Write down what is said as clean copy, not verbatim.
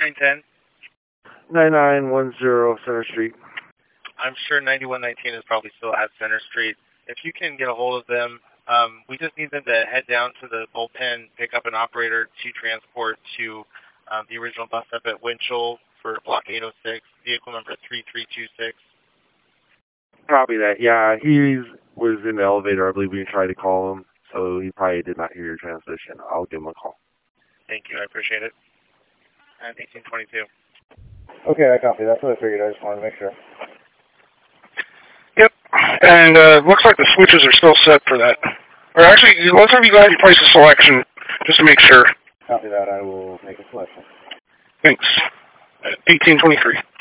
9910. 9910 Center Street. I'm sure 9119 is probably still at Center Street. If you can get a hold of them, we just need them to head down to the bullpen, pick up an operator to transport to the original bus stop at Winchell for Block 806, vehicle number 3326. Copy that. Yeah, he was in the elevator. I believe we tried to call him, so he probably did not hear your transmission. I'll give him a call. Thank you. I appreciate it. And 1822. Okay, I copy. That's what I figured. I just wanted to make sure. Yep. And looks like the switches are still set for that. Or actually, let's have you go ahead and place a selection just to make sure. Copy that. I will make a selection. Thanks. 1823.